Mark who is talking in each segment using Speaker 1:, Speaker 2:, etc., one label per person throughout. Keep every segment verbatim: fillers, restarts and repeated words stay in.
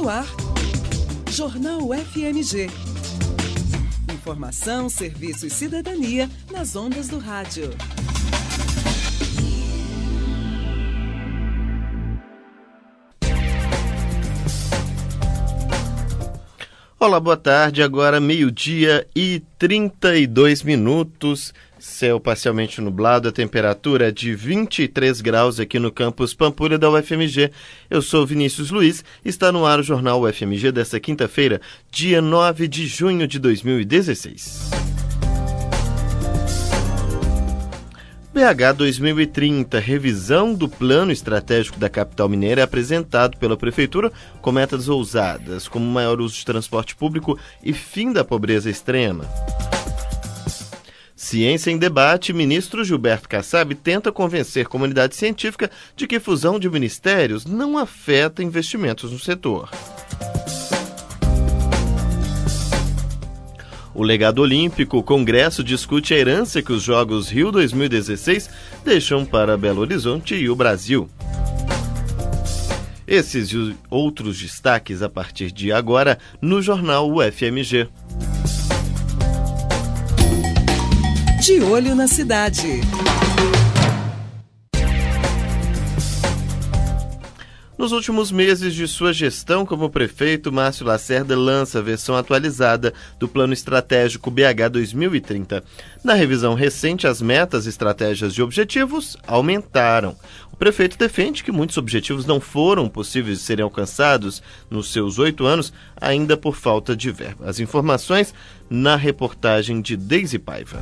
Speaker 1: no ar, Jornal F M G. Informação, serviço e cidadania nas ondas do rádio.
Speaker 2: Olá, boa tarde. Agora meio-dia e trinta e dois minutos. Céu parcialmente nublado, a temperatura é de vinte e três graus aqui no campus Pampulha da U F M G. Eu sou Vinícius Luiz, está no ar o Jornal U F M G desta quinta-feira, dia nove de junho de dois mil e dezesseis. B H dois mil e trinta, revisão do plano estratégico da capital mineira é apresentado pela Prefeitura com metas ousadas, como maior uso de transporte público e fim da pobreza extrema. Ciência em debate, ministro Gilberto Kassab tenta convencer a comunidade científica de que fusão de ministérios não afeta investimentos no setor. O legado olímpico, o Congresso discute a herança que os Jogos Rio dois mil e dezesseis deixam para Belo Horizonte e o Brasil. Esses e outros destaques a partir de agora no Jornal U F M G.
Speaker 1: De olho na cidade.
Speaker 2: Nos últimos meses de sua gestão como prefeito, Márcio Lacerda lança a versão atualizada do Plano Estratégico B H dois mil e trinta. Na revisão recente, as metas, estratégias e objetivos aumentaram. O prefeito defende que muitos objetivos não foram possíveis de serem alcançados nos seus oito anos, ainda por falta de verba. As informações na reportagem de Deise Paiva.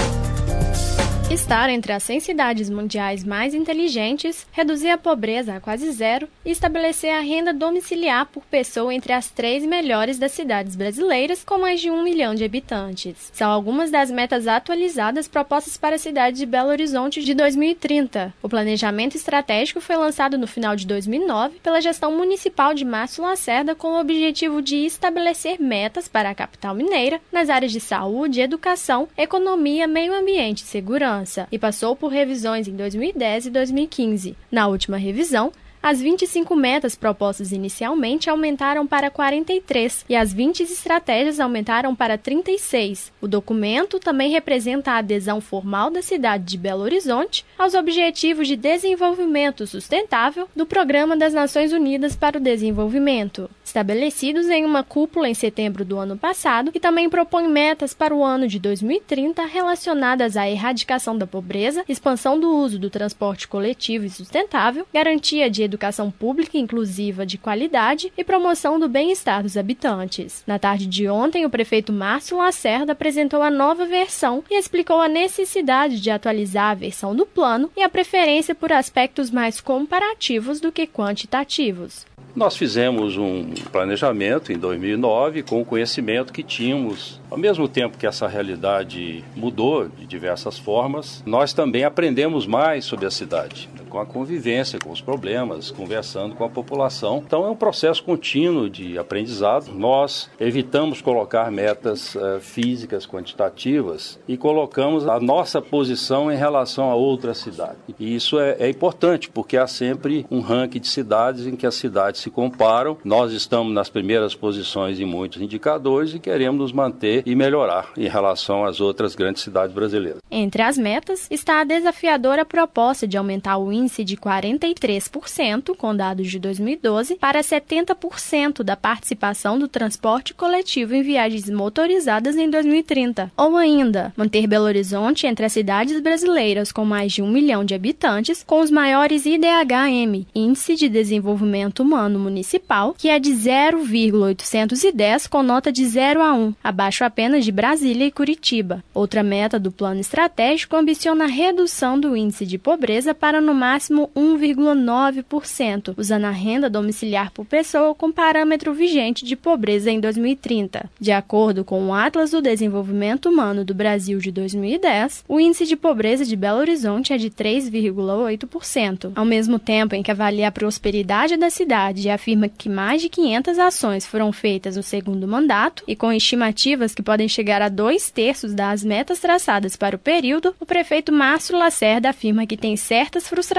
Speaker 3: Estar entre as cem cidades mundiais mais inteligentes, reduzir a pobreza a quase zero e estabelecer a renda domiciliar por pessoa entre as três melhores das cidades brasileiras, com mais de um milhão de habitantes. São algumas das metas atualizadas propostas para a cidade de Belo Horizonte de dois mil e trinta. O planejamento estratégico foi lançado no final de dois mil e nove pela gestão municipal de Márcio Lacerda com o objetivo de estabelecer metas para a capital mineira nas áreas de saúde, educação, economia, meio ambiente e segurança. E passou por revisões em dois mil e dez e dois mil e quinze. Na última revisão, as vinte e cinco metas propostas inicialmente aumentaram para quarenta e três e as vinte estratégias aumentaram para trinta e seis. O documento também representa a adesão formal da cidade de Belo Horizonte aos Objetivos de Desenvolvimento Sustentável do Programa das Nações Unidas para o Desenvolvimento, estabelecidos em uma cúpula em setembro do ano passado, e também propõe metas para o ano de dois mil e trinta relacionadas à erradicação da pobreza, expansão do uso do transporte coletivo e sustentável, garantia de educação pública inclusiva de qualidade e promoção do bem-estar dos habitantes. Na tarde de ontem, o prefeito Márcio Lacerda apresentou a nova versão e explicou a necessidade de atualizar a versão do plano e a preferência por aspectos mais comparativos do que quantitativos.
Speaker 4: Nós fizemos um planejamento em dois mil e nove com o conhecimento que tínhamos. Ao mesmo tempo que essa realidade mudou de diversas formas, nós também aprendemos mais sobre a cidade, com a convivência, com os problemas, conversando com a população. Então é um processo contínuo de aprendizado. Nós evitamos colocar metas uh, físicas, quantitativas, e colocamos a nossa posição em relação a outras cidades. E isso é, é importante, porque há sempre um ranking de cidades em que as cidades se comparam. Nós estamos nas primeiras posições em muitos indicadores e queremos nos manter e melhorar em relação às outras grandes cidades brasileiras.
Speaker 3: Entre as metas está a desafiadora proposta de aumentar o índice de quarenta e três por cento, com dados de dois mil e doze, para setenta por cento da participação do transporte coletivo em viagens motorizadas em dois mil e trinta. Ou ainda, manter Belo Horizonte entre as cidades brasileiras com mais de um milhão de habitantes, com os maiores I D H M, Índice de Desenvolvimento Humano Municipal, que é de zero vírgula oitocentos e dez, com nota de zero a um, abaixo apenas de Brasília e Curitiba. Outra meta do plano estratégico ambiciona a redução do índice de pobreza para no máximo um vírgula nove por cento, usando a renda domiciliar por pessoa com parâmetro vigente de pobreza em dois mil e trinta. De acordo com o Atlas do Desenvolvimento Humano do Brasil de dois mil e dez, o índice de pobreza de Belo Horizonte é de três vírgula oito por cento. Ao mesmo tempo em que avalia a prosperidade da cidade e afirma que mais de quinhentas ações foram feitas no segundo mandato e com estimativas que podem chegar a dois terços das metas traçadas para o período, o prefeito Márcio Lacerda afirma que tem certas frustrações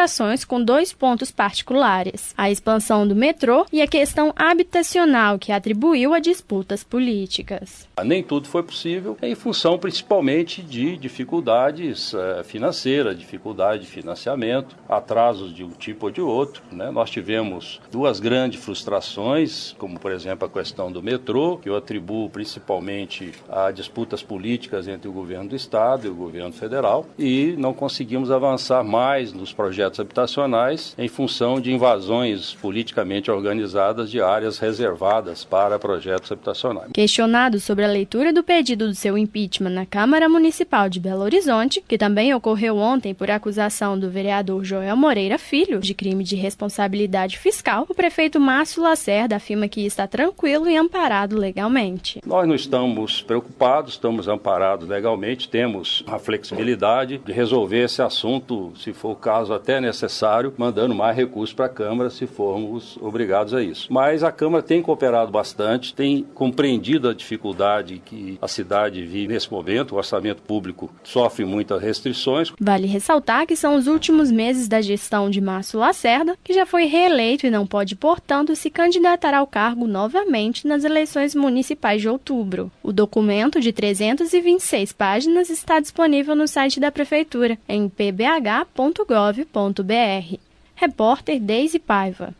Speaker 3: atrações com dois pontos particulares: a expansão do metrô e a questão habitacional, que atribuiu a disputas políticas.
Speaker 4: Nem tudo foi possível em função principalmente de dificuldades eh, financeiras, dificuldade de financiamento, atrasos de um tipo ou de outro, né? Nós tivemos duas grandes frustrações, como por exemplo a questão do metrô, que eu atribuo principalmente a disputas políticas entre o governo do estado e o governo federal, e não conseguimos avançar mais nos projetos habitacionais em função de invasões politicamente organizadas de áreas reservadas para projetos habitacionais.
Speaker 3: Questionado sobre a leitura do pedido do seu impeachment na Câmara Municipal de Belo Horizonte, que também ocorreu ontem por acusação do vereador Joel Moreira Filho de crime de responsabilidade fiscal, o prefeito Márcio Lacerda afirma que está tranquilo e amparado legalmente.
Speaker 4: Nós não estamos preocupados, estamos amparados legalmente, temos a flexibilidade de resolver esse assunto, se for o caso até necessário, mandando mais recursos para a Câmara se formos obrigados a isso. Mas a Câmara tem cooperado bastante, tem compreendido a dificuldade que a cidade vive nesse momento. O orçamento público sofre muitas restrições.
Speaker 3: Vale ressaltar que são os últimos meses da gestão de Márcio Lacerda, que já foi reeleito e não pode, portanto, se candidatar ao cargo novamente nas eleições municipais de outubro. O documento de trezentas e vinte e seis páginas está disponível no site da Prefeitura, em p b h ponto gov ponto b r. Repórter Deise Paiva.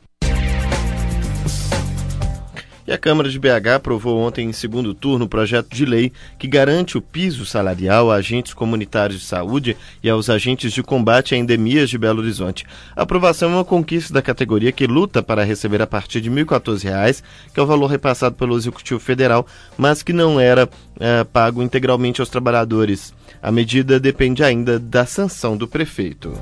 Speaker 2: E a Câmara de B H aprovou ontem em segundo turno o projeto de lei que garante o piso salarial a agentes comunitários de saúde e aos agentes de combate a endemias de Belo Horizonte. A aprovação é uma conquista da categoria que luta para receber a partir de mil e quatorze reais, que é o valor repassado pelo Executivo Federal, mas que não era é, pago integralmente aos trabalhadores. A medida depende ainda da sanção do prefeito.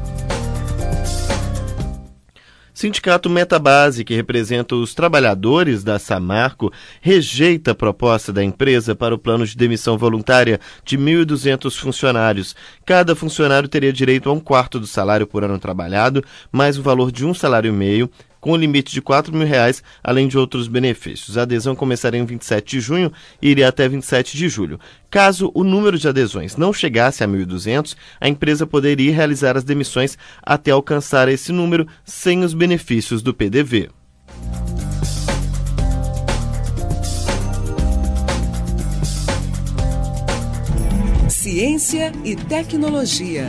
Speaker 2: Sindicato Metabase, que representa os trabalhadores da Samarco, rejeita a proposta da empresa para o plano de demissão voluntária de mil e duzentos funcionários. Cada funcionário teria direito a um quarto do salário por ano trabalhado, mais o valor de um salário e meio, com limite de quatro mil reais, além de outros benefícios. A adesão começaria em vinte e sete de junho e iria até vinte e sete de julho. Caso o número de adesões não chegasse a mil e duzentos, a empresa poderia realizar as demissões até alcançar esse número sem os benefícios do P D V.
Speaker 1: Ciência e tecnologia.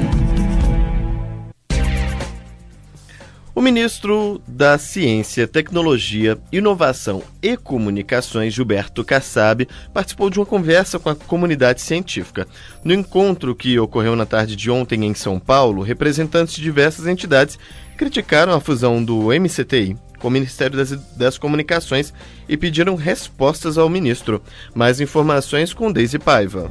Speaker 2: O ministro da Ciência, Tecnologia, Inovação e Comunicações, Gilberto Kassab, participou de uma conversa com a comunidade científica. No encontro que ocorreu na tarde de ontem em São Paulo, representantes de diversas entidades criticaram a fusão do M C T I com o Ministério das, das Comunicações e pediram respostas ao ministro. Mais informações com Deise Paiva.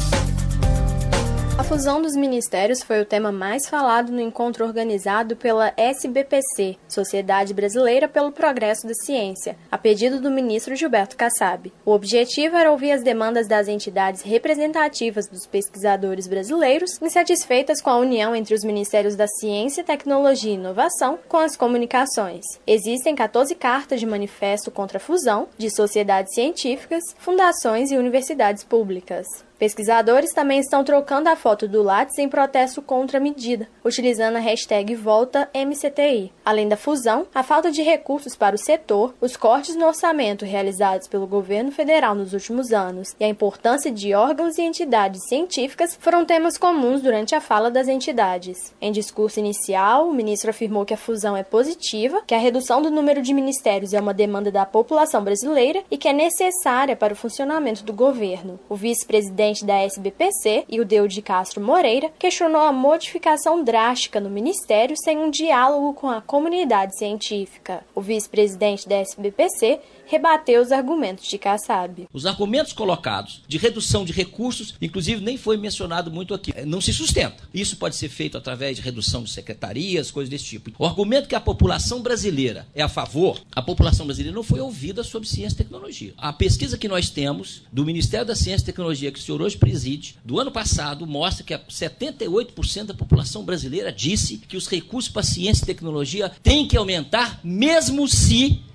Speaker 3: A fusão dos ministérios foi o tema mais falado no encontro organizado pela S B P C, Sociedade Brasileira pelo Progresso da Ciência, a pedido do ministro Gilberto Kassab. O objetivo era ouvir as demandas das entidades representativas dos pesquisadores brasileiros, insatisfeitas com a união entre os Ministérios da Ciência, Tecnologia e Inovação com as comunicações. Existem quatorze cartas de manifesto contra a fusão de sociedades científicas, fundações e universidades públicas. Pesquisadores também estão trocando a foto do Lattes em protesto contra a medida, utilizando a hashtag Volta M C T I. Além da fusão, a falta de recursos para o setor, os cortes no orçamento realizados pelo governo federal nos últimos anos e a importância de órgãos e entidades científicas foram temas comuns durante a fala das entidades. Em discurso inicial, o ministro afirmou que a fusão é positiva, que a redução do número de ministérios é uma demanda da população brasileira e que é necessária para o funcionamento do governo. O vice-presidente da S B P C, Ildeu de Castro Moreira, questionou a modificação drástica no Ministério sem um diálogo com a comunidade científica. O vice-presidente da S B P C rebateu os argumentos de Kassab.
Speaker 5: Os argumentos colocados de redução de recursos, inclusive nem foi mencionado muito aqui, não se sustenta. Isso pode ser feito através de redução de secretarias, coisas desse tipo. O argumento que a população brasileira é a favor, a população brasileira não foi ouvida sobre ciência e tecnologia. A pesquisa que nós temos do Ministério da Ciência e Tecnologia, que o senhor hoje preside, do ano passado, mostra que setenta e oito por cento da população brasileira disse que os recursos para ciência e tecnologia têm que aumentar, mesmo se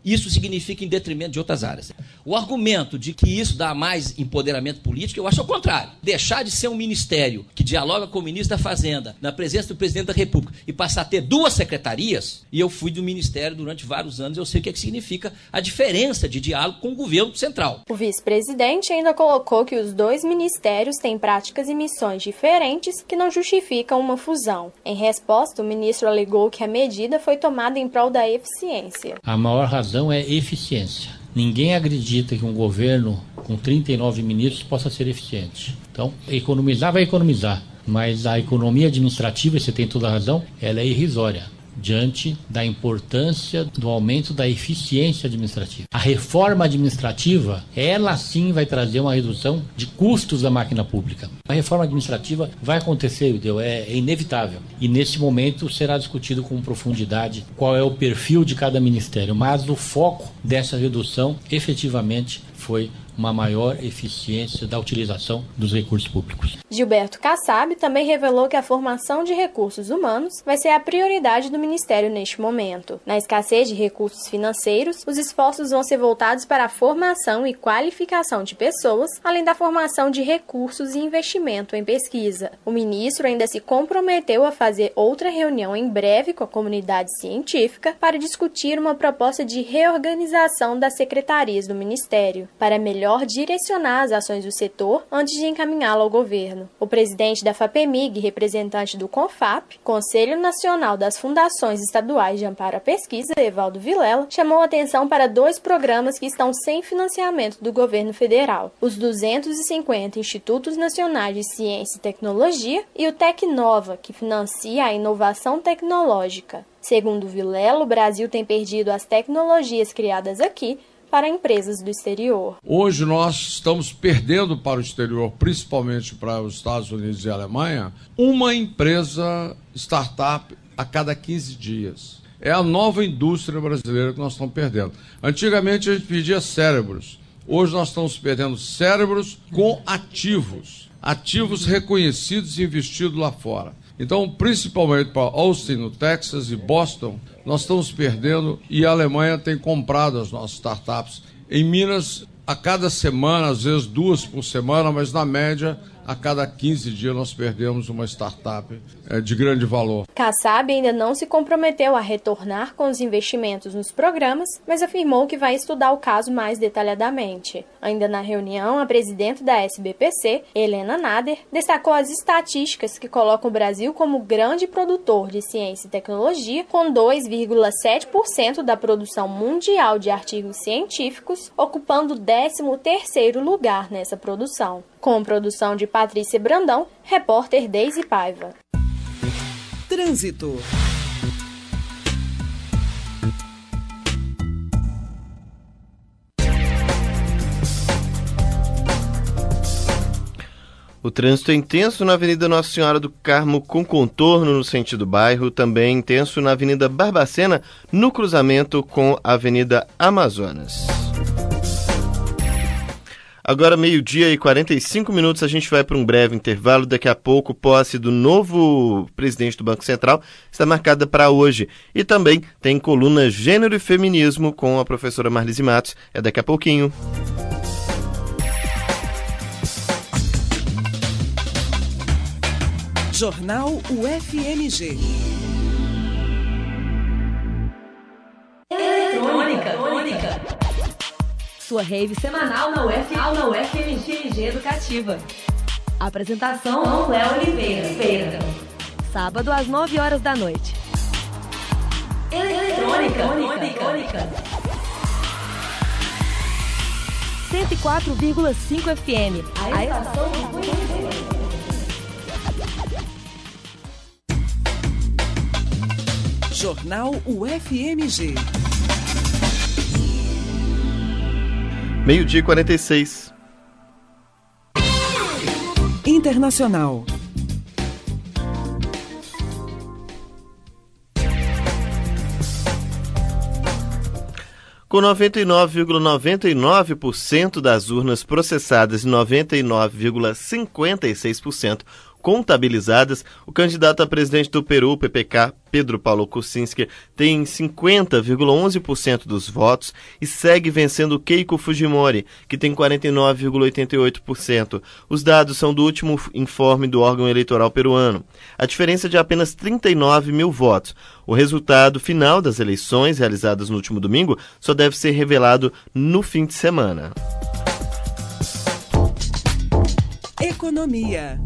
Speaker 5: isso significa em detrimento de outras áreas. O argumento de que isso dá mais empoderamento político, eu acho ao contrário. Deixar de ser um ministério que dialoga com o ministro da Fazenda, na presença do presidente da República, e passar a ter duas secretarias, e eu fui do ministério durante vários anos, eu sei o que, é que significa a diferença de diálogo com o governo central.
Speaker 3: O vice-presidente ainda colocou que os dois ministérios têm práticas e missões diferentes que não justificam uma fusão. Em resposta, o ministro alegou que a medida foi tomada em prol da eficiência.
Speaker 6: A maior razão é eficiência. Ninguém acredita que um governo com trinta e nove ministros possa ser eficiente. Então, economizar vai economizar, mas a economia administrativa, e você tem toda a razão, ela é irrisória diante da importância do aumento da eficiência administrativa. A reforma administrativa, ela sim vai trazer uma redução de custos da máquina pública. A reforma administrativa vai acontecer, é, é inevitável. E nesse momento será discutido com profundidade qual é o perfil de cada ministério. Mas o foco dessa redução, efetivamente, foi uma maior eficiência da utilização dos recursos públicos.
Speaker 3: Gilberto Kassab também revelou que a formação de recursos humanos vai ser a prioridade do Ministério neste momento. Na escassez de recursos financeiros, os esforços vão ser voltados para a formação e qualificação de pessoas, além da formação de recursos e investimento em pesquisa. O ministro ainda se comprometeu a fazer outra reunião em breve com a comunidade científica para discutir uma proposta de reorganização das secretarias do Ministério, para melhor direcionar as ações do setor antes de encaminhá-lo ao governo. O presidente da FAPEMIG e representante do CONFAP, Conselho Nacional das Fundações Estaduais de Amparo à Pesquisa, Evaldo Vilela, chamou atenção para dois programas que estão sem financiamento do governo federal: os duzentos e cinquenta Institutos Nacionais de Ciência e Tecnologia e o Tecnova, que financia a inovação tecnológica. Segundo Vilela, o Brasil tem perdido as tecnologias criadas aqui para empresas do exterior.
Speaker 7: Hoje nós estamos perdendo para o exterior, principalmente para os Estados Unidos e a Alemanha, uma empresa startup a cada quinze dias. É a nova indústria brasileira que nós estamos perdendo. Antigamente a gente pedia cérebros. Hoje nós estamos perdendo cérebros com ativos. Ativos reconhecidos e investidos lá fora. Então, principalmente para Austin, no Texas, e Boston, nós estamos perdendo, e a Alemanha tem comprado as nossas startups. Em Minas, a cada semana, às vezes duas por semana, mas na média, a cada quinze dias nós perdemos uma startup é, de grande valor.
Speaker 3: Kassab ainda não se comprometeu a retornar com os investimentos nos programas, mas afirmou que vai estudar o caso mais detalhadamente. Ainda na reunião, a presidente da S B P C, Helena Nader, destacou as estatísticas que colocam o Brasil como grande produtor de ciência e tecnologia, com dois vírgula sete por cento da produção mundial de artigos científicos, ocupando o décimo terceiro lugar nessa produção. Com produção de Patrícia Brandão, repórter Deise Paiva.
Speaker 1: Trânsito.
Speaker 2: O trânsito é intenso na Avenida Nossa Senhora do Carmo, com contorno no sentido bairro, também intenso na Avenida Barbacena, no cruzamento com a Avenida Amazonas. Agora, meio-dia e quarenta e cinco minutos, a gente vai para um breve intervalo. Daqui a pouco, posse do novo presidente do Banco Central está marcada para hoje. E também tem coluna Gênero e Feminismo com a professora Marlise Matos. É daqui a pouquinho.
Speaker 1: Jornal U F M G.
Speaker 8: Eletrônica. Eletrônica. Sua rave semanal na U F, na U F M G Educativa. Apresentação Léo Oliveira. Sábado às nove horas da noite. Eletrônica. Eletrônica. cento e quatro vírgula cinco F M. A estação do conhecimento.
Speaker 1: Jornal U F M G.
Speaker 2: Meio-dia e quarenta e seis.
Speaker 1: Internacional.
Speaker 2: Com noventa e nove vírgula noventa e nove por cento das urnas processadas e noventa e nove vírgula cinquenta e seis por cento contabilizadas, o candidato a presidente do Peru, P P K, Pedro Paulo Kuczynski, tem cinquenta vírgula onze por cento dos votos e segue vencendo Keiko Fujimori, que tem quarenta e nove vírgula oitenta e oito por cento. Os dados são do último informe do órgão eleitoral peruano. A diferença é de apenas trinta e nove mil votos. O resultado final das eleições realizadas no último domingo só deve ser revelado no fim de semana.
Speaker 1: Economia.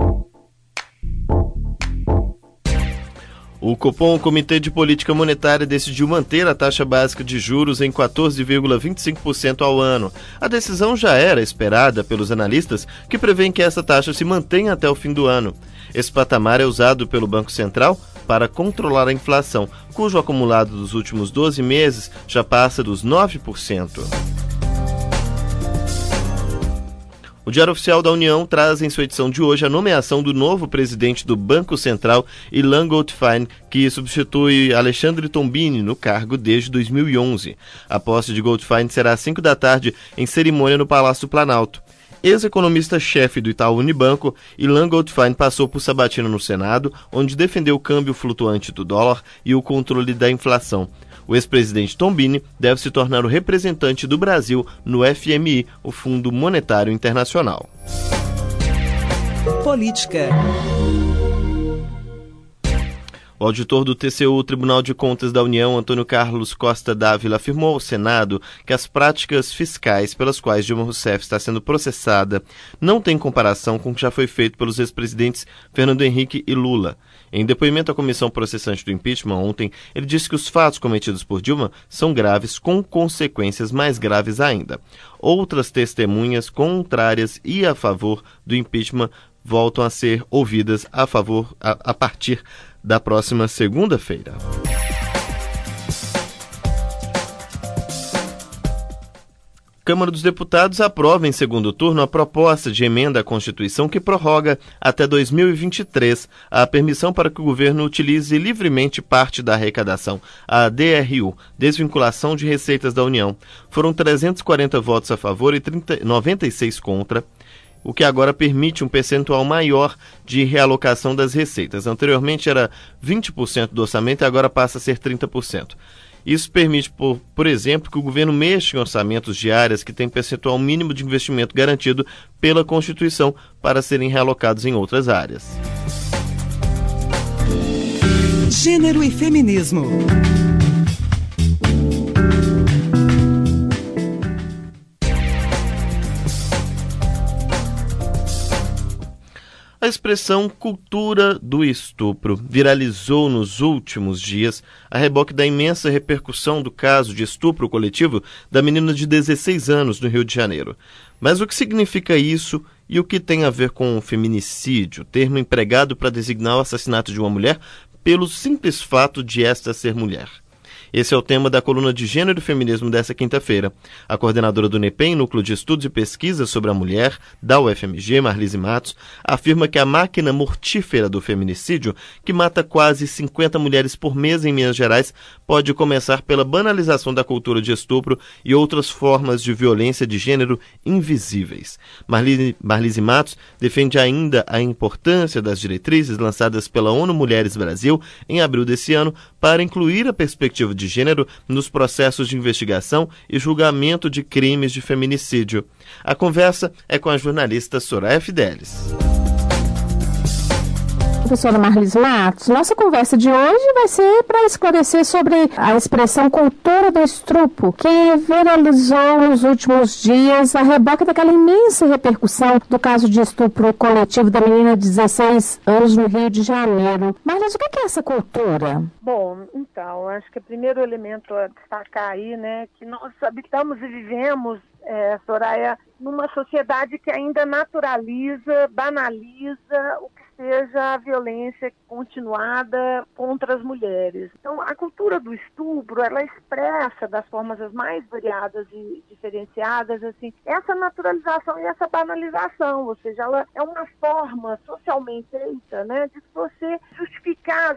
Speaker 2: O Copom, o Comitê de Política Monetária, decidiu manter a taxa básica de juros em quatorze vírgula vinte e cinco por cento ao ano. A decisão já era esperada pelos analistas, que prevêem que essa taxa se mantenha até o fim do ano. Esse patamar é usado pelo Banco Central para controlar a inflação, cujo acumulado dos últimos doze meses já passa dos nove por cento. O Diário Oficial da União traz em sua edição de hoje a nomeação do novo presidente do Banco Central, Ilan Goldfein, que substitui Alexandre Tombini no cargo desde dois mil e onze. A posse de Goldfein será às cinco da tarde em cerimônia no Palácio Planalto. Ex-economista-chefe do Itaú Unibanco, Ilan Goldfein passou por sabatina no Senado, onde defendeu o câmbio flutuante do dólar e o controle da inflação. O ex-presidente Tombini deve se tornar o representante do Brasil no F M I, o Fundo Monetário Internacional.
Speaker 1: Política.
Speaker 2: O auditor do T C U, Tribunal de Contas da União, Antônio Carlos Costa Dávila, afirmou ao Senado que as práticas fiscais pelas quais Dilma Rousseff está sendo processada não têm comparação com o que já foi feito pelos ex-presidentes Fernando Henrique e Lula. Em depoimento à comissão processante do impeachment ontem, ele disse que os fatos cometidos por Dilma são graves, com consequências mais graves ainda. Outras testemunhas contrárias e a favor do impeachment voltam a ser ouvidas a favor a, a partir da próxima segunda-feira. Câmara dos Deputados aprova em segundo turno a proposta de emenda à Constituição que prorroga até dois mil e vinte e três a permissão para que o governo utilize livremente parte da arrecadação, a D R U, Desvinculação de Receitas da União. Foram trezentos e quarenta votos a favor e noventa e seis contra, o que agora permite um percentual maior de realocação das receitas. Anteriormente era vinte por cento do orçamento e agora passa a ser trinta por cento. Isso permite, por, por exemplo, que o governo mexa em orçamentos de áreas que têm percentual mínimo de investimento garantido pela Constituição para serem realocados em outras áreas.
Speaker 1: Gênero e feminismo.
Speaker 2: A expressão cultura do estupro viralizou nos últimos dias a reboque da imensa repercussão do caso de estupro coletivo da menina de dezesseis anos no Rio de Janeiro. Mas o que significa isso e o que tem a ver com o feminicídio, termo empregado para designar o assassinato de uma mulher pelo simples fato de esta ser mulher? Esse é o tema da coluna de Gênero e Feminismo desta quinta-feira. A coordenadora do NEPEM, Núcleo de Estudos e Pesquisa sobre a Mulher, da U F M G, Marlise Matos, afirma que a máquina mortífera do feminicídio, que mata quase cinquenta mulheres por mês em Minas Gerais, pode começar pela banalização da cultura de estupro e outras formas de violência de gênero invisíveis. Marlise, Marlise Matos defende ainda a importância das diretrizes lançadas pela ONU Mulheres Brasil em abril desse ano para incluir a perspectiva de gênero nos processos de investigação e julgamento de crimes de feminicídio. A conversa é com a jornalista Soraya Fidelis.
Speaker 9: Professora Marlise Matos, nossa conversa de hoje vai ser para esclarecer sobre a expressão cultura do estupro, que viralizou nos últimos dias a reboque daquela imensa repercussão do caso de estupro coletivo da menina de dezesseis anos no Rio de Janeiro. Marlise, o que é essa cultura?
Speaker 10: Bom, então, acho que o primeiro elemento a destacar aí, né, que nós habitamos e vivemos, é, Soraya, numa sociedade que ainda naturaliza, banaliza o que seja a violência continuada contra as mulheres. Então, a cultura do estupro, ela expressa das formas as mais variadas e diferenciadas, assim, essa naturalização e essa banalização, ou seja, ela é uma forma socialmente feita, né, de você justificar, às vezes,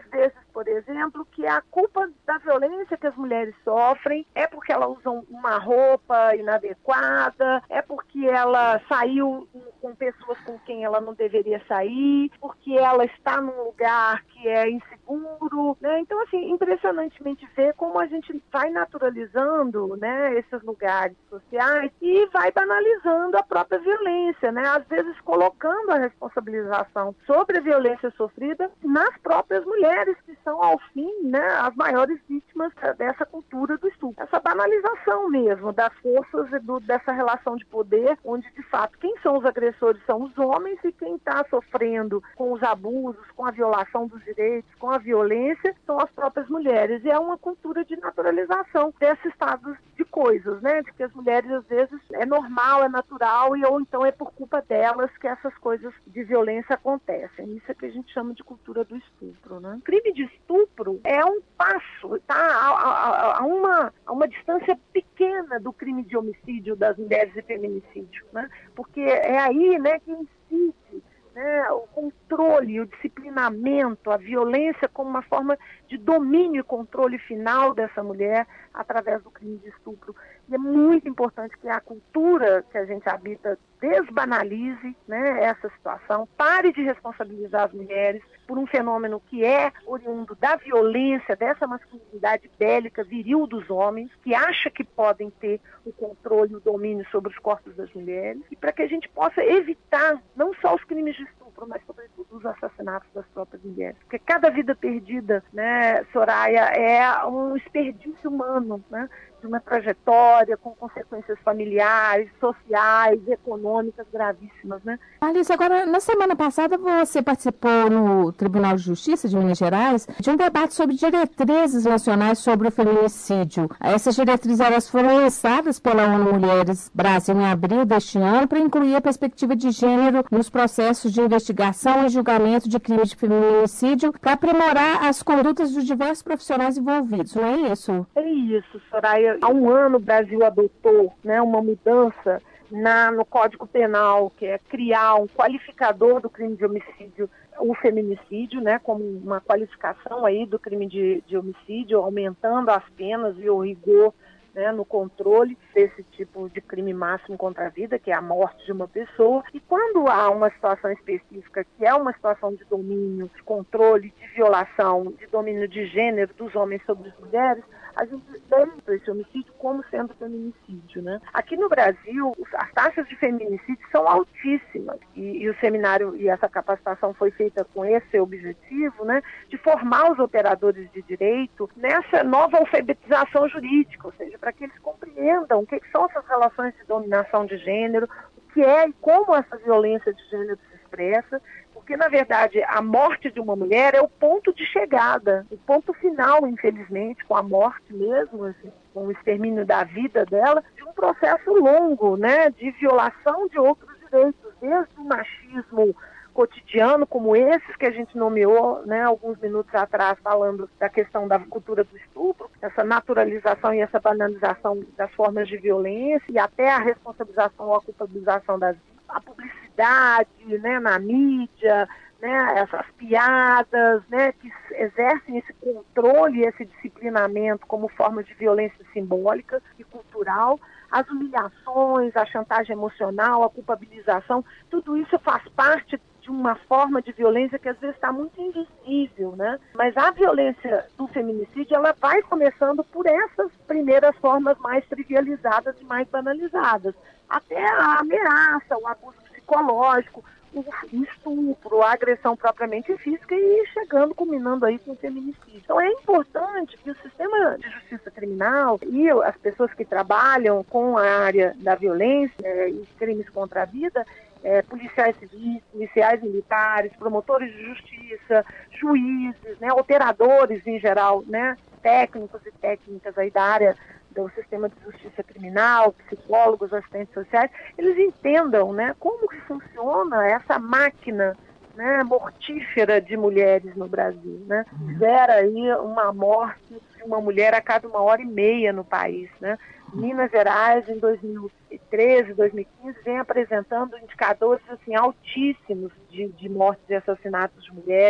Speaker 10: por exemplo, que a culpa da violência que as mulheres sofrem é porque elas usam uma roupa inadequada, é porque ela saiu com pessoas com quem ela não deveria sair, porque ela está num lugar que é inseguro, né? Então, assim, impressionantemente ver como a gente vai naturalizando, né, esses lugares sociais e vai banalizando a própria violência, né? Às vezes colocando a responsabilização sobre a violência sofrida nas próprias mulheres, que são, ao fim, né, as maiores vítimas dessa cultura do estupro. Essa banalização mesmo das forças e do, dessa relação de poder, onde, de fato, quem são os agressores são os homens e quem está sofrendo com os abusos, com a violação dos direitos, com a violência, são as próprias mulheres. E é uma cultura de naturalização desse estado de coisas, né? De que as mulheres, às vezes, é normal, é natural, e ou então é por culpa delas que essas coisas de violência acontecem. Isso é que a gente chama de cultura do estupro, né? O crime de estupro é um passo, tá? A, a, a, uma, a uma distância pequena do crime de homicídio das mulheres e feminicídio, né? Porque é aí, né, que incide, né, o controle, o disciplinamento, a violência como uma forma de domínio e controle final dessa mulher através do crime de estupro. E é muito importante que a cultura que a gente habita desbanalize, né, essa situação, pare de responsabilizar as mulheres por um fenômeno que é oriundo da violência, dessa masculinidade bélica, viril dos homens, que acha que podem ter o controle e o domínio sobre os corpos das mulheres, e para que a gente possa evitar não só os crimes de estupro, mas sobretudo os assassinatos das próprias mulheres. Porque cada vida perdida, né, Soraya, é um desperdício humano, né, de uma trajetória com consequências familiares, sociais, econômicas gravíssimas, né?
Speaker 9: Alice, agora, na semana passada você participou no Tribunal de Justiça de Minas Gerais de um debate sobre diretrizes nacionais sobre o feminicídio. Essas diretrizes elas foram lançadas pela ONU Mulheres Brasil em abril deste ano para incluir a perspectiva de gênero nos processos de investigação e julgamento de crimes de feminicídio para aprimorar as condutas dos diversos profissionais envolvidos, não é isso?
Speaker 10: É isso, Soraya. Há um ano o Brasil adotou, né, uma mudança na, no Código Penal, que é criar um qualificador do crime de homicídio, o feminicídio, né, como uma qualificação aí do crime de, de homicídio, aumentando as penas e o rigor, né, no controle desse tipo de crime máximo contra a vida, que é a morte de uma pessoa. E quando há uma situação específica, que é uma situação de domínio, de controle, de violação, de domínio de gênero dos homens sobre as mulheres, a gente lembra esse homicídio como sendo feminicídio, né? Aqui no Brasil, as taxas de feminicídio são altíssimas e, e o seminário e essa capacitação foi feita com esse objetivo, né, de formar os operadores de direito nessa nova alfabetização jurídica, ou seja, para que eles compreendam o que, que são essas relações de dominação de gênero, o que é e como essa violência de gênero se expressa, porque, na verdade, a morte de uma mulher é o ponto de chegada, o ponto final, infelizmente, com a morte mesmo, assim, com o extermínio da vida dela, de um processo longo, né, de violação de outros direitos, desde o machismo cotidiano, como esses que a gente nomeou, né, alguns minutos atrás, falando da questão da cultura do estupro, essa naturalização e essa banalização das formas de violência, e até a responsabilização ou a culpabilização das a publicidade, né, na mídia, né, essas piadas, né, que exercem esse controle, esse disciplinamento como forma de violência simbólica e cultural, as humilhações, a chantagem emocional, a culpabilização, tudo isso faz parte de uma forma de violência que às vezes está muito invisível, né? Mas a violência do feminicídio, ela vai começando por essas primeiras formas mais trivializadas e mais banalizadas. Até a ameaça, o abuso psicológico, o estupro, a agressão propriamente física e chegando, culminando aí com o feminicídio. Então é importante que o sistema de justiça criminal e as pessoas que trabalham com a área da violência é, e crimes contra a vida, é, policiais civis, policiais militares, promotores de justiça, juízes, né, operadores em geral, né, técnicos e técnicas aí da área do sistema de justiça criminal, psicólogos, assistentes sociais, eles entendam, né, como que funciona essa máquina, né, mortífera de mulheres no Brasil, né? Gera aí uma morte de uma mulher a cada uma hora e meia no país, né? Minas Gerais, em dois mil e treze, dois mil e quinze, vem apresentando indicadores assim, altíssimos de, de mortes e assassinatos de mulheres.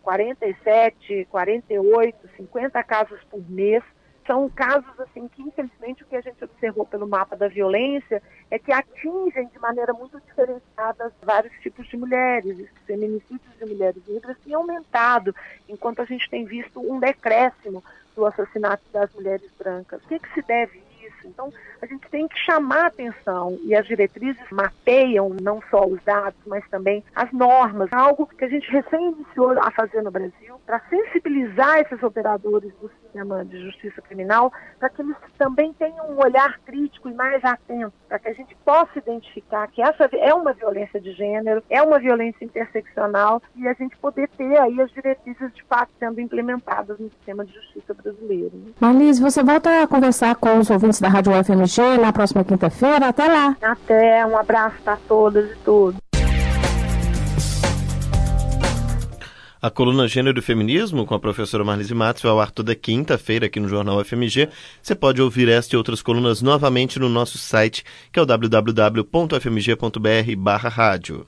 Speaker 10: quarenta e sete, quarenta e oito, cinquenta casos por mês. São casos assim que, infelizmente, o que a gente observou pelo mapa da violência é que atingem de maneira muito diferenciada vários tipos de mulheres. Os feminicídios de mulheres negras têm aumentado, enquanto a gente tem visto um decréscimo do assassinato das mulheres brancas. O que, que se deve isso? Então, a gente tem que chamar a atenção, e as diretrizes mapeiam não só os dados, mas também as normas, algo que a gente recém iniciou a fazer no Brasil, para sensibilizar esses operadores do sistema de justiça criminal, para que eles também tenham um olhar crítico e mais atento, para que a gente possa identificar que essa é uma violência de gênero, é uma violência interseccional, e a gente poder ter aí as diretrizes de fato sendo implementadas no sistema de justiça brasileiro.
Speaker 9: Marlise, você volta a conversar com os ouvintes da Rádio U F M G na próxima quinta-feira. Até lá.
Speaker 10: Até, um abraço para todas e todos.
Speaker 2: A coluna Gênero e Feminismo, com a professora Marlise Matos, vai ao ar toda quinta-feira aqui no Jornal U F M G. Você pode ouvir esta e outras colunas novamente no nosso site, que é o w w w ponto f m g ponto b r barra rádio.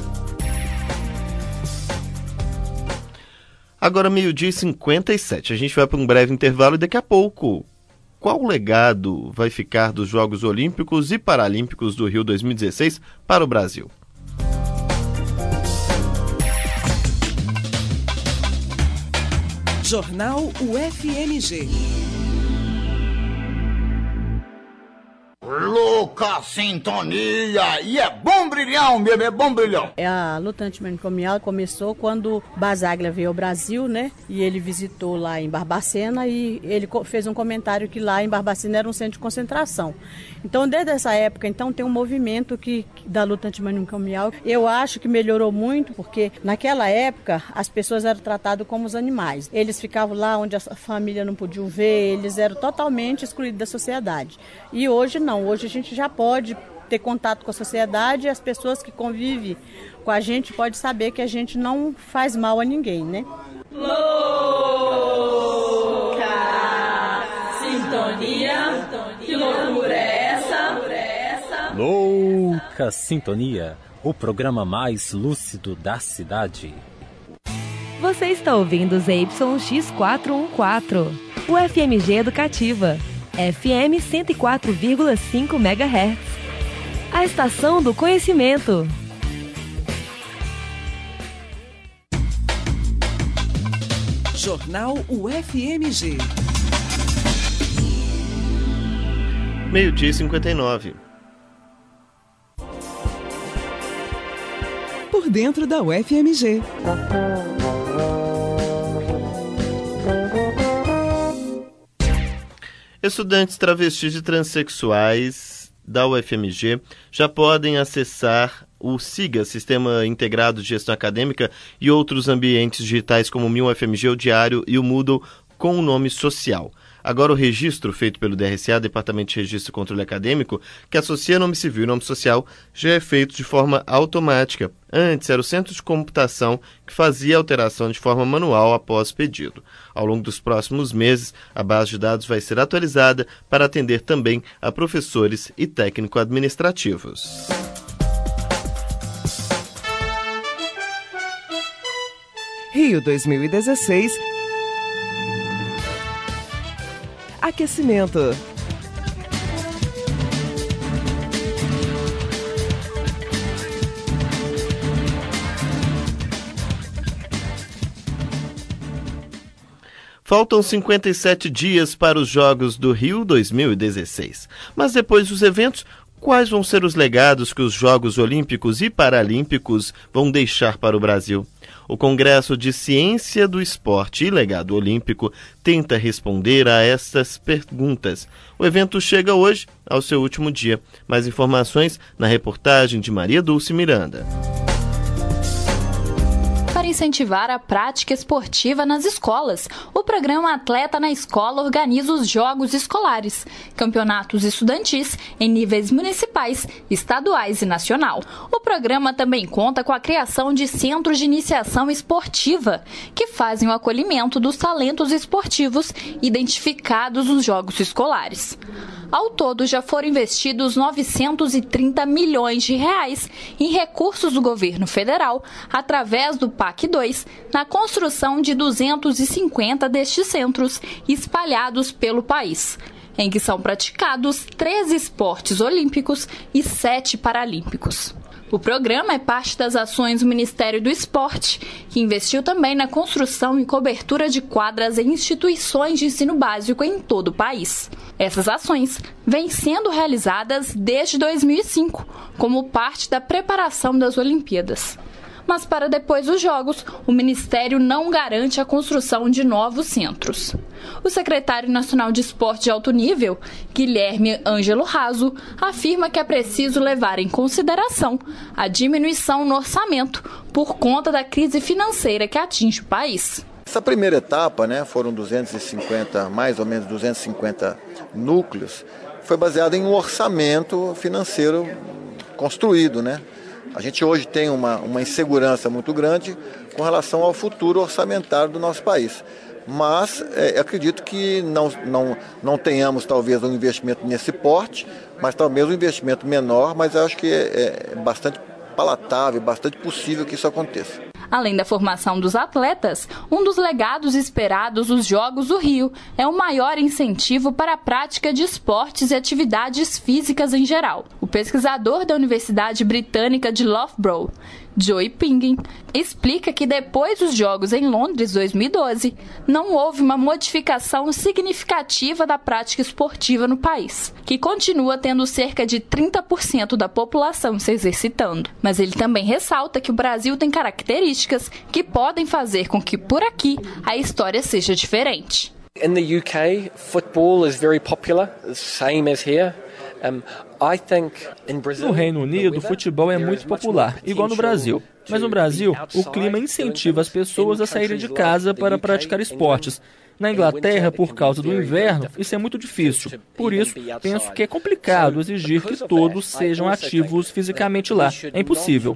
Speaker 2: Agora, meio-dia e cinquenta e sete. A gente vai para um breve intervalo e daqui a pouco... Qual legado vai ficar dos Jogos Olímpicos e Paralímpicos do Rio dois mil e dezesseis para o Brasil?
Speaker 1: Jornal U F M G.
Speaker 11: Louca sintonia! E é bom brilhão, bebê, é bom brilhão!
Speaker 12: A luta antimanicomial começou quando Basaglia veio ao Brasil, né? E ele visitou lá em Barbacena e ele fez um comentário que lá em Barbacena era um centro de concentração. Então, desde essa época, então, tem um movimento que, da luta antimanicomial. Eu acho que melhorou muito, porque naquela época as pessoas eram tratadas como os animais. Eles ficavam lá onde a família não podia ver, eles eram totalmente excluídos da sociedade. E hoje não. Hoje a gente já pode ter contato com a sociedade e as pessoas que convivem com a gente podem saber que a gente não faz mal a ninguém, né?
Speaker 13: Louca sintonia, que loucura é essa?
Speaker 14: Louca Sintonia, o programa mais lúcido da cidade.
Speaker 8: Você está ouvindo os Y X quatrocentos e quatorze, o F M G Educativa. F M cento e quatro vírgula cinco megahertz. A estação do conhecimento.
Speaker 1: Jornal U F M G.
Speaker 2: Meio-dia e cinquenta e nove.
Speaker 1: Por dentro da U F M G.
Speaker 2: Estudantes travestis e transexuais da U F M G já podem acessar o SIGA, Sistema Integrado de Gestão Acadêmica, e outros ambientes digitais como o Mi U F M G, o Diário e o Moodle com o nome social. Agora o registro feito pelo D R C A, Departamento de Registro e Controle Acadêmico, que associa nome civil e nome social, já é feito de forma automática. Antes era o Centro de Computação que fazia a alteração de forma manual após pedido. Ao longo dos próximos meses, a base de dados vai ser atualizada para atender também a professores e técnico-administrativos.
Speaker 1: Rio dois mil e dezesseis. Aquecimento.
Speaker 2: Faltam cinquenta e sete dias para os Jogos do Rio dois mil e dezesseis. Mas depois dos eventos, quais vão ser os legados que os Jogos Olímpicos e Paralímpicos vão deixar para o Brasil? O Congresso de Ciência do Esporte e Legado Olímpico tenta responder a estas perguntas. O evento chega hoje ao seu último dia. Mais informações na reportagem de Maria Dulce Miranda.
Speaker 15: Para incentivar a prática esportiva nas escolas, o programa Atleta na Escola organiza os Jogos Escolares, campeonatos estudantis em níveis municipais, estaduais e nacional. O programa também conta com a criação de centros de iniciação esportiva, que fazem o acolhimento dos talentos esportivos identificados nos Jogos Escolares. Ao todo, já foram investidos novecentos e trinta milhões de reais em recursos do governo federal, através do P A C dois, na construção de duzentos e cinquenta destes centros espalhados pelo país, em que são praticados treze esportes olímpicos e sete paralímpicos. O programa é parte das ações do Ministério do Esporte, que investiu também na construção e cobertura de quadras em instituições de ensino básico em todo o país. Essas ações vêm sendo realizadas desde dois mil e cinco, como parte da preparação das Olimpíadas. Mas para depois dos Jogos, o Ministério não garante a construção de novos centros. O secretário nacional de esporte de alto nível, Guilherme Ângelo Raso, afirma que é preciso levar em consideração a diminuição no orçamento por conta da crise financeira que atinge o país.
Speaker 16: Essa primeira etapa, né, foram duzentos e cinquenta, mais ou menos duzentos e cinquenta núcleos, foi baseada em um orçamento financeiro construído, né? A gente hoje tem uma, uma insegurança muito grande com relação ao futuro orçamentário do nosso país. Mas é, acredito que não, não, não tenhamos talvez um investimento nesse porte, mas talvez um investimento menor, mas eu acho que é, é bastante palatável, bastante possível que isso aconteça.
Speaker 15: Além da formação dos atletas, um dos legados esperados dos Jogos do Rio é o maior incentivo para a prática de esportes e atividades físicas em geral. O pesquisador da Universidade Britânica de Loughborough, Joey Pingin, explica que depois dos Jogos em Londres dois mil e doze, não houve uma modificação significativa da prática esportiva no país, que continua tendo cerca de trinta por cento da população se exercitando. Mas ele também ressalta que o Brasil tem características que podem fazer com que por aqui a história seja diferente.
Speaker 17: In the U K, football is very popular, same as here. Um, I think in Brazil,
Speaker 18: no Reino Unido, o futebol é muito popular, igual no Brasil. Mas no Brasil, o clima incentiva as pessoas a saírem de casa para praticar esportes. Na Inglaterra, por causa do inverno, isso é muito difícil. Por isso, penso que é complicado exigir que todos sejam ativos fisicamente lá. É impossível.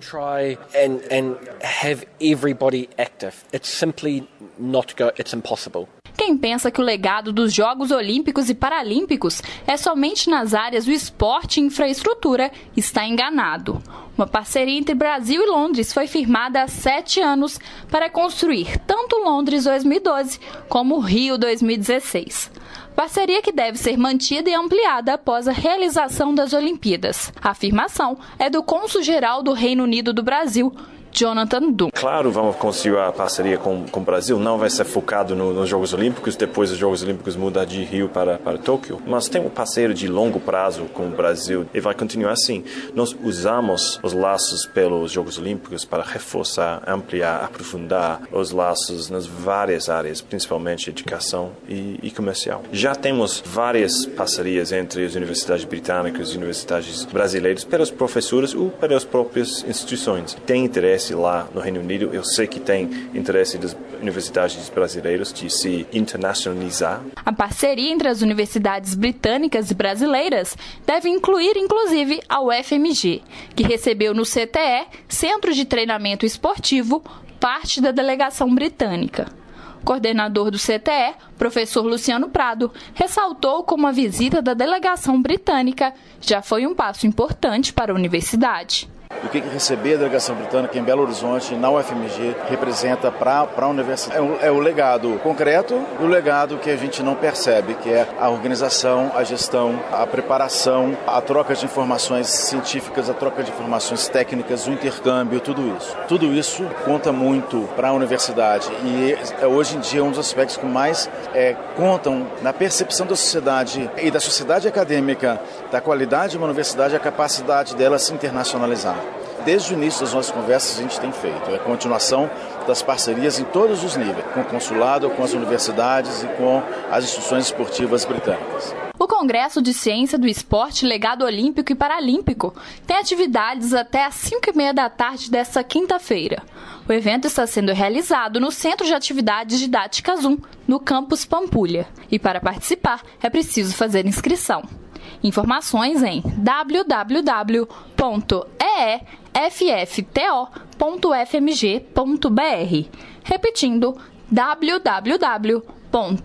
Speaker 15: Quem pensa que o legado dos Jogos Olímpicos e Paralímpicos é somente nas áreas do esporte e infraestrutura está enganado. Uma parceria entre Brasil e Londres foi firmada há sete anos para construir tanto Londres dois mil e doze como Rio dois mil e dezesseis. Parceria que deve ser mantida e ampliada após a realização das Olimpíadas. A afirmação é do cônsul-geral do Reino Unido do Brasil, Jonathan Dunn.
Speaker 19: Claro, vamos construir a parceria com, com o Brasil. Não vai ser focado no, nos Jogos Olímpicos, depois dos Jogos Olímpicos mudar de Rio para, para Tóquio. Mas tem um parceiro de longo prazo com o Brasil e vai continuar assim. Nós usamos os laços pelos Jogos Olímpicos para reforçar, ampliar, aprofundar os laços nas várias áreas, principalmente educação e, e comercial. Já temos várias parcerias entre as universidades britânicas e universidades brasileiras pelos professores ou pelas próprias instituições. Tem interesse lá no Reino Unido, eu sei que tem interesse das universidades brasileiras de se internacionalizar.
Speaker 15: A parceria entre as universidades britânicas e brasileiras deve incluir, inclusive, a U F M G, que recebeu no C T E, Centro de Treinamento Esportivo, parte da delegação britânica. O coordenador do C T E, professor Luciano Prado, ressaltou como a visita da delegação britânica já foi um passo importante para a universidade.
Speaker 20: O que receber a delegação britânica em Belo Horizonte, na U F M G, representa para a universidade. É o, é o legado concreto e o legado que a gente não percebe, que é a organização, a gestão, a preparação, a troca de informações científicas, a troca de informações técnicas, o intercâmbio, tudo isso. Tudo isso conta muito para a universidade e é, hoje em dia um dos aspectos que mais é, contam na percepção da sociedade e da sociedade acadêmica, da qualidade de uma universidade, a capacidade dela se internacionalizar. Desde o início das nossas conversas a gente tem feito, é a continuação das parcerias em todos os níveis, com o consulado, com as universidades e com as instituições esportivas britânicas.
Speaker 15: O Congresso de Ciência do Esporte, Legado Olímpico e Paralímpico tem atividades até às cinco e meia da tarde desta quinta-feira. O evento está sendo realizado no Centro de Atividades Didáticas um, no campus Pampulha. E para participar é preciso fazer inscrição. Informações em w w w ponto e e f f t o ponto f m g ponto b r. Repetindo, w w w ponto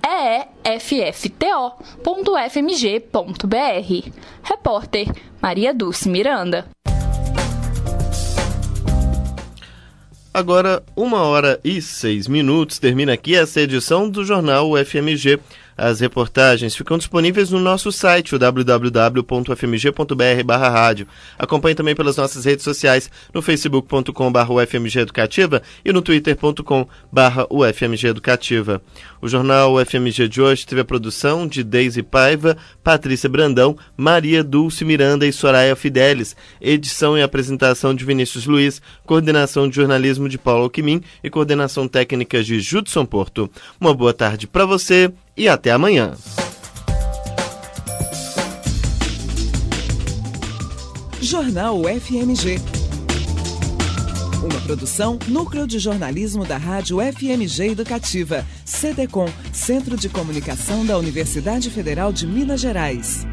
Speaker 15: e e f f t o ponto f m g ponto b r. Repórter Maria Dulce Miranda.
Speaker 2: Agora, uma hora e seis minutos, termina aqui essa edição do Jornal U F M G. As reportagens ficam disponíveis no nosso site, o w w w ponto f m g ponto b r barra rádio. Acompanhe também pelas nossas redes sociais, no facebook ponto com barra u f m g educativa e no twitter ponto com barra u f m g educativa. O Jornal U F M G de hoje teve a produção de Deise Paiva, Patrícia Brandão, Maria Dulce Miranda e Soraya Fidelis, edição e apresentação de Vinícius Luiz, coordenação de jornalismo de Paulo Alquimim e coordenação técnica de Judson Porto. Uma boa tarde para você e até amanhã.
Speaker 1: Jornal U F M G. Uma produção Núcleo de Jornalismo da Rádio F M G Educativa, C D C O M, Centro de Comunicação da Universidade Federal de Minas Gerais.